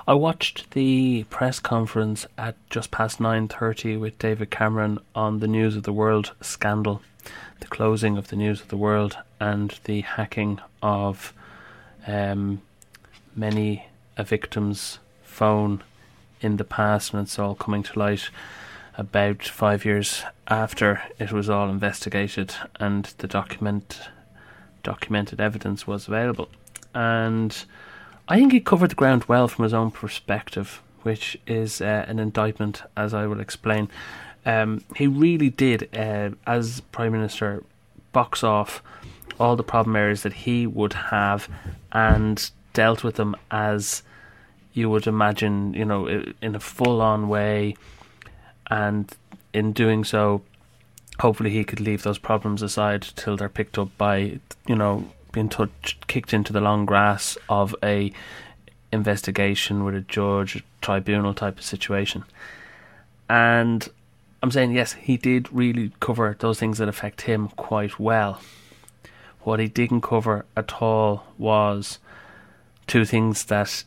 I watched the press conference at just past 9:30 with David Cameron on the News of the World scandal, the closing of the News of the World and the hacking of many a victim's phone in the past, and it's all coming to light about 5 years after it was all investigated and the documented evidence was available. And I think he covered the ground well from his own perspective, which is an indictment, as I will explain. He really did, as Prime Minister, box off all the problem areas that he would have and dealt with them as you would imagine, in a full-on way. And in doing so, hopefully he could leave those problems aside till they're picked up by, being kicked into the long grass of a investigation with a judge, tribunal type of situation. And I'm saying, yes, he did really cover those things that affect him quite well. What he didn't cover at all was two things that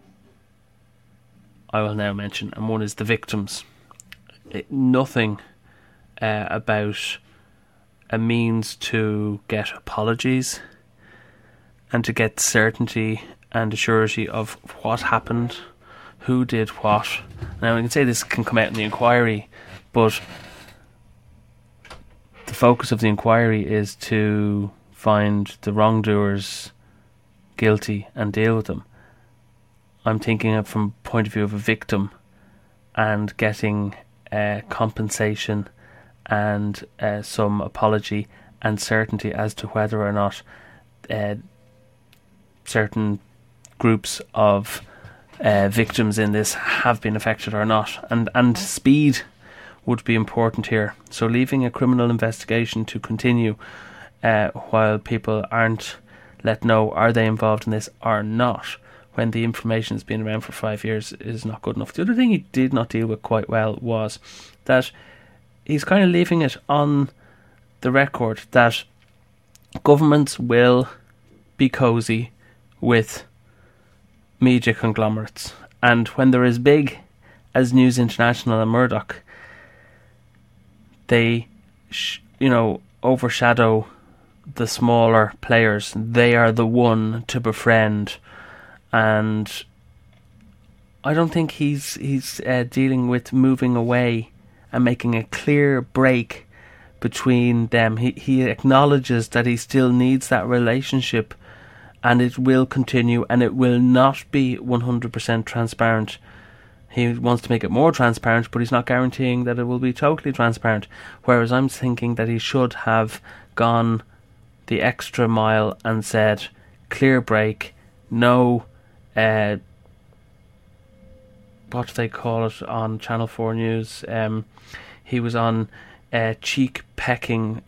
I will now mention, and one is the victims. Nothing about a means to get apologies and to get certainty and a surety of what happened, who did what. Now, I can say this can come out in the inquiry, but the focus of the inquiry is to find the wrongdoers guilty and deal with them. I'm thinking of from the point of view of a victim and getting compensation and some apology and certainty as to whether or not certain groups of victims in this have been affected or not, and speed would be important here. So leaving a criminal investigation to continue while people aren't let know are they involved in this or not, when the information has been around for 5 years, is not good enough. The other thing he did not deal with quite well was that he's kind of leaving it on the record that governments will be cosy with media conglomerates, and when they're as big as News International and Murdoch, they overshadow the smaller players. They are the one to befriend, and I don't think he's dealing with moving away and making a clear break between them. He acknowledges that he still needs that relationship, and it will continue, and it will not be 100% transparent. He wants to make it more transparent, but he's not guaranteeing that it will be totally transparent. Whereas I'm thinking that he should have gone the extra mile and said, clear break, no, what do they call it on Channel 4 News? He was on cheek pecking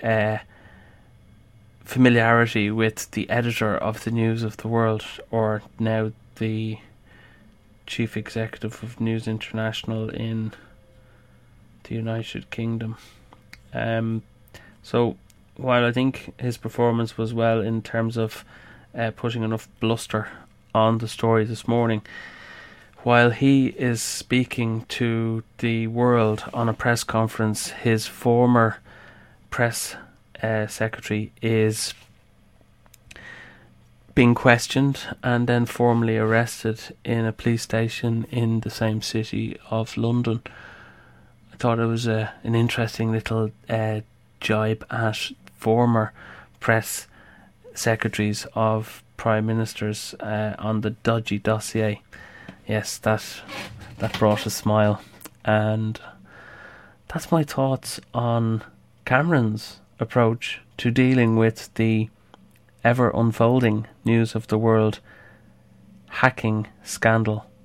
familiarity with the editor of the News of the World, or now the chief executive of News International in the United Kingdom. So while I think his performance was well in terms of putting enough bluster on the story this morning, while he is speaking to the world on a press conference, his former press secretary is being questioned and then formally arrested in a police station in the same city of London. I thought it was an interesting little jibe at former press secretaries of prime ministers on the dodgy dossier. Yes, that brought a smile, and that's my thoughts on Cameron's approach to dealing with the ever unfolding News of the World hacking scandal.